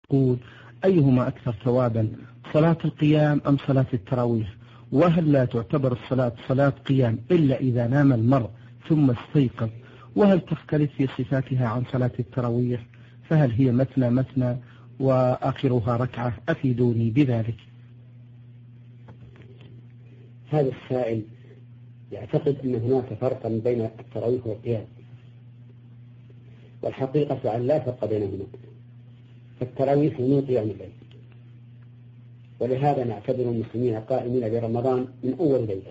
يقول أيهما أكثر ثوابا، صلاة القيام أم صلاة التراويح؟ وهل لا تعتبر الصلاة صلاة قيام إلا إذا نام المرء ثم استيقظ؟ وهل تختلف في صفاتها عن صلاة التراويح؟ فهل هي مثنى مثنى وآخرها ركعة؟ أفيدوني بذلك. هذا السائل يعتقد أن هناك فرقا بين التراويح والقيام، والحقيقة أن لا فرق بينهما، فالتراويح من قيام الليل، ولهذا نعتبر المسلمين قائمين برمضان من أول ليلة.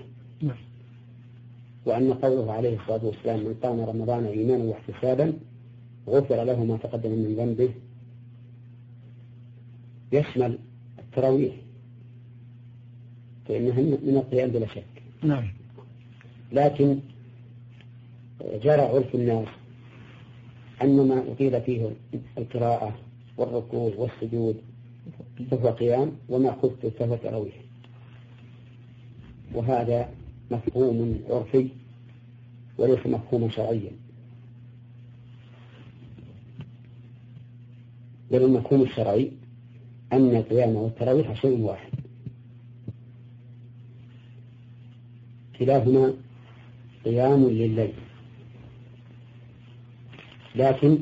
وأن قوله عليه الصلاة والسلام من قام رمضان إيمانا واحتسابا غفر له ما تقدم من ذنبه يشمل التراويح، فإنها من القيام بلا شك. نعم. لكن جرى عرف الناس أن ما أطيل فيه القراءة والركوع والسجود فهو قيام، وما خفت فهو تراويح، وهذا مفهوم عرفي وليس مفهوما شرعيا، بل المفهوم الشرعي أن القيام والتراويح شيء واحد، كلاهما قيام لليل، لكن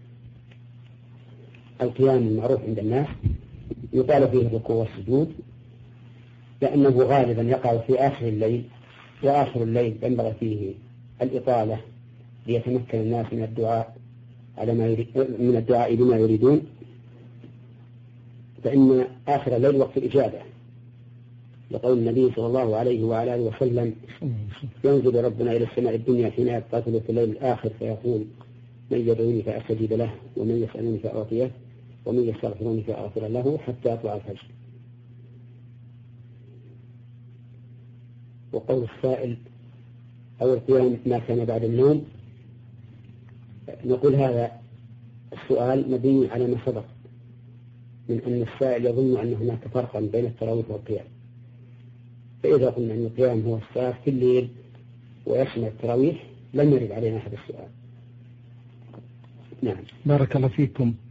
القيام المعروف عند الناس يقال فيه الركوع والسجود، لأنه غالبا يقع في آخر الليل، وآخر الليل ينبغي فيه الإطالة ليتمكن الناس من الدعاء من الدعاء بما يريدون، فإن آخر الليل وقت الإجابة، لقول النبي صلى الله عليه وعلى آله وسلم ينزل ربنا إلى السماء الدنيا حين يبقى ثلث الليل الآخر فيقول من يدعوني فأستجيب له ومن يسألني فأعطيه ومن يستغفرني فأغفر له حتى يطلع الفجر. وقول السائل أو القيام ما كان بعد النوم، نقول هذا السؤال مبني على ما سبق من أن السائل يظن أن هناك فرقا بين التراويح والقيام، فإذا قلنا أن القيام هو الصلاة في الليل ويشمل التراويح لم يرد علينا هذا السؤال. نعم. بارك الله فيكم.